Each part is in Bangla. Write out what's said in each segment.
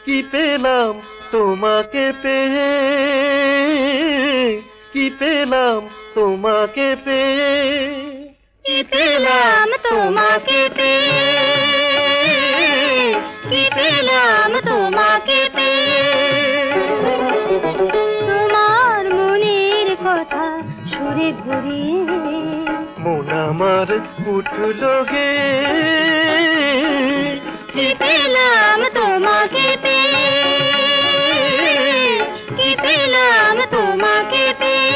কি পেলাম তোমাকে পেয়ে, কি পেলাম তোমাকে পেয়ে, কি পেলাম তোমাকে পেয়ে, কি পেলাম তোমাকে পেয়ে। তোমার মনের কথা সুরে ঘুরিয়ে মন আমার উঠল গে। কি পেলাম তোমাকে পেয়ে, কি পেলাম তোমাকে পেয়ে।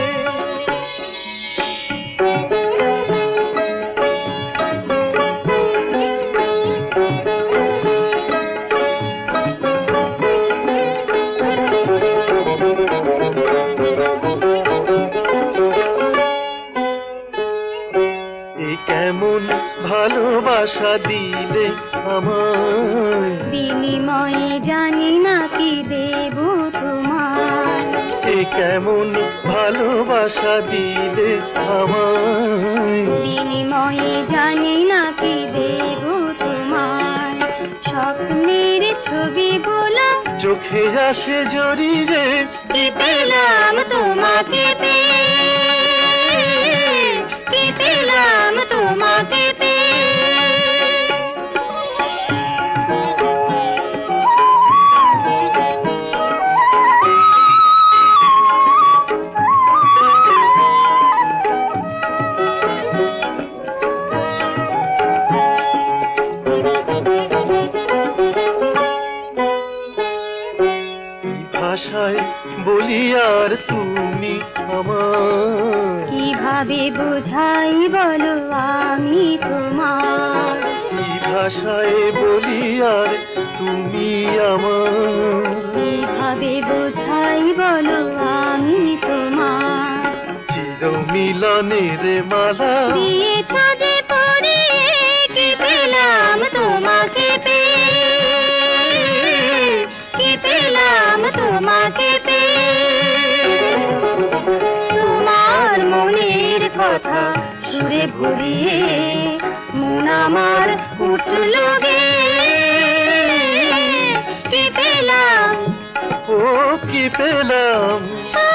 কেমন ভালোবাসা দিলে আমায়, বিনিময়ে জানি না কি দেব তোমার। এ কেমন ভালোবাসা দিলে আমায়, বিনিময়ে জানি না কি দেব তোমার। স্বপ্নের ছবিগুলো চোখে আসে জড়িয়ে। কি পেলাম তোমাকে পেয়ে, কি পেলাম তোমাকে পেয়ে। ভাষায় বলি আর তুমি আমার, কিভাবে বোঝাই বলো আমি তোমার। কি ভাষায় বলি আর তুমি আমার, কিভাবে বোঝাই বলো আমি তোমার। চির মিলনের মালা দিয়েছ যে পরিয়ে, কি পেলাম তোমাকে পেয়ে, কি পেলাম তোমাকে পেয়ে। তোমার মনের কথা সুরে ভরিয়ে মন আমার উঠল গে। কি পেলাম, ও কি পেলাম, ও